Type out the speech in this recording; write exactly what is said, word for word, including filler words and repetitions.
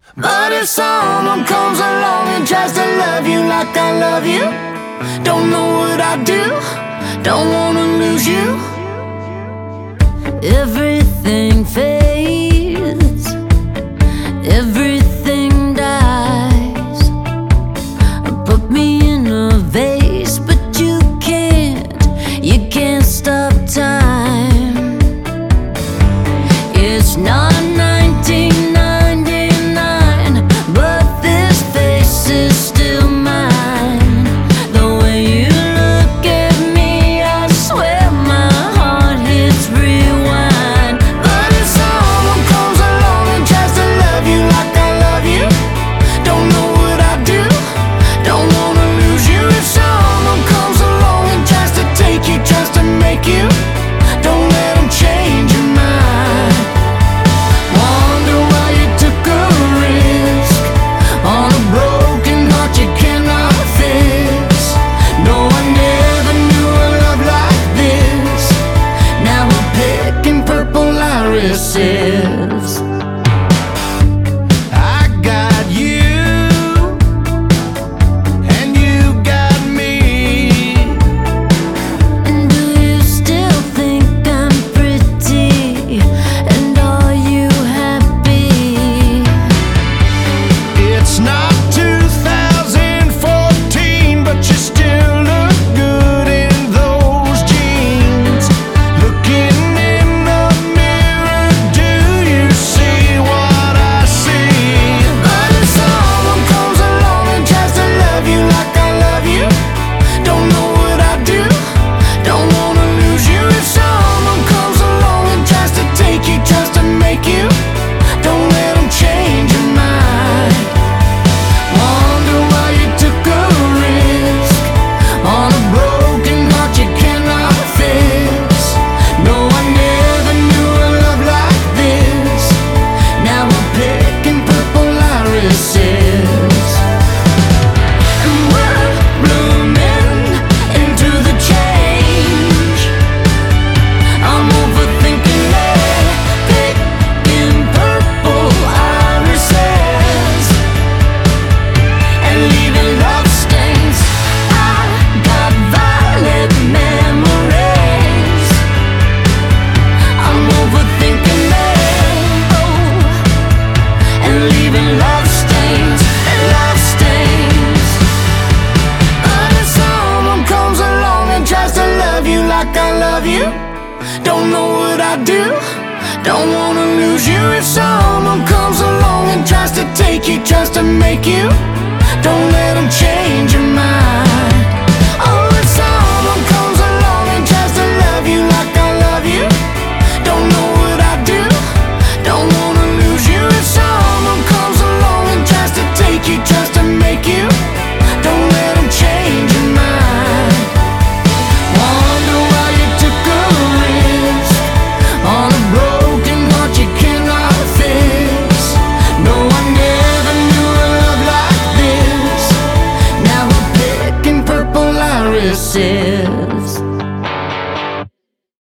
But if someone comes along and tries to love you like I love you, don't know what I do, don't wanna lose you. Everything fades, everything dies. Put me in a vase, but you can't, you can't stop time. It's not nineteen ninety-nine, but this face is still mine. The way you look at me, I swear my heart hits rewind. But if someone comes along and tries to love you like I love you, don't know what I do, don't wanna lose you. If someone comes along and tries to take you just to make you, don't let them change your mind. Wonder why you took a risk on a broken heart you cannot fix. No, I never knew a love like this. Now we're picking purple irises. I got you, and you got me. And do you still think I'm pretty? And are you happy? It's not two thousand fourteen, but you still look good in those jeans. Looking in the mirror, do you see what I see? But if someone comes along and tries to love you like I love you, don't know what I do, don't wanna lose you. If someone comes along and tries to take you just to make you, don't let them change your mind. Wonder why you took a risk on a broken heart you cannot fix. No, I never knew a love like this. Now we're picking purple irises. And we're blooming into the change. I'm overthinking it, picking purple irises and leaving love stains. I got violet memories. I'm overthinking it, oh, and leaving love stains, love stains. But if someone comes along and tries to love you like I love you, don't know what I do, don't wanna lose you. If someone comes along and tries to take you just to make you, don't let